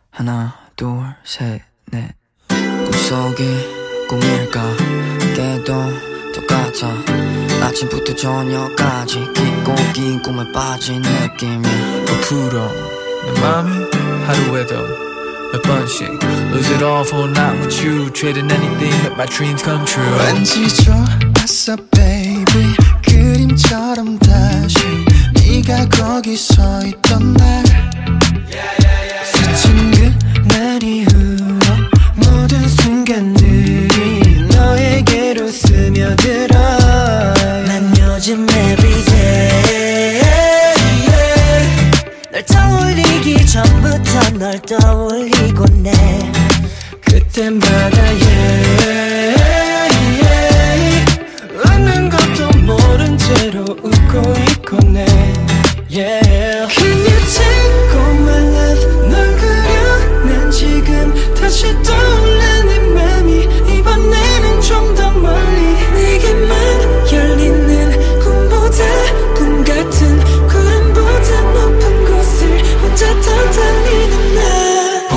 하나 둘 셋 넷 꿈속이 꿈일까 깨도 똑같아 아침부터 저녁까지 깊고 긴 꿈에 빠진 느낌이야 부풀어 내 맘이 하루에도 몇 번씩 Lose it all for a night with you Trading anything make my dreams come true 왠지 좋았어 baby 그림처럼 다시 네가 거기 서 있던 날 스친 그날 이후로 모든 순간들이 너에게로 스며들어 난 요즘 everyday 널 떠올리기 전부터 널 떠올리곤 해 그때마다 웃는 것도 모른 채로 웃고 있곤 해 Can you take all my love 널 그려 난 지금 다시 떠올라 내 맘이 이번에는 좀 더 멀리 내게만 열리는 꿈보다 꿈 같은 구름보다 높은 곳을 혼자 더 달리는 나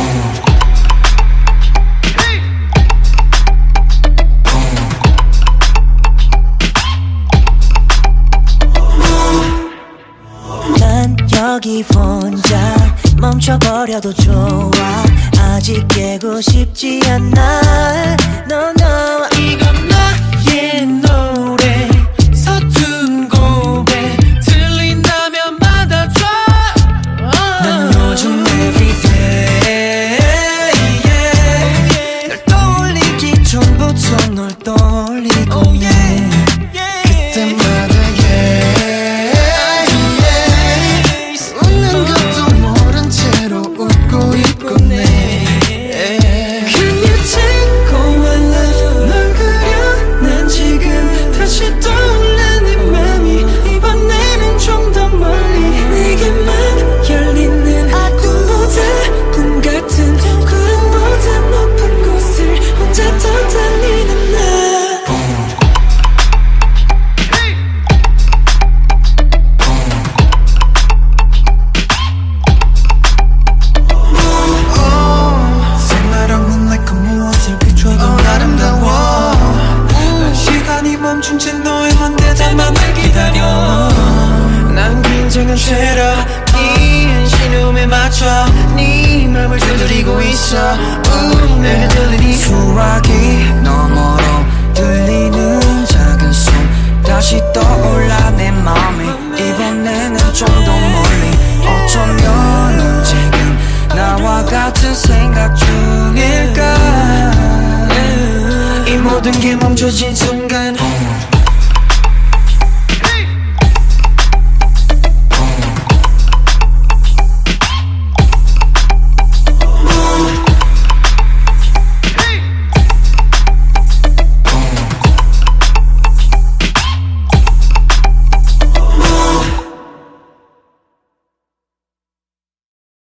여기 혼자 멈춰버려도 좋아 아직 깨고 싶지 않아 No no 이건 나의 노래 서툰 고백 들린다면 받아줘 난 요즘 everyday 널 떠올리기 전부터 널 떠올리고 그때마다 긴 신음에 맞춰 네 맘을 두드리고 있어 내게 들리니 수화기 너머로 들리는 작은 숨 다시 떠올라 내 맘이 이번에는 좀 더 멀리 어쩌면 지금 나와 같은 생각 중일까 이 모든 게 멈춰진 순간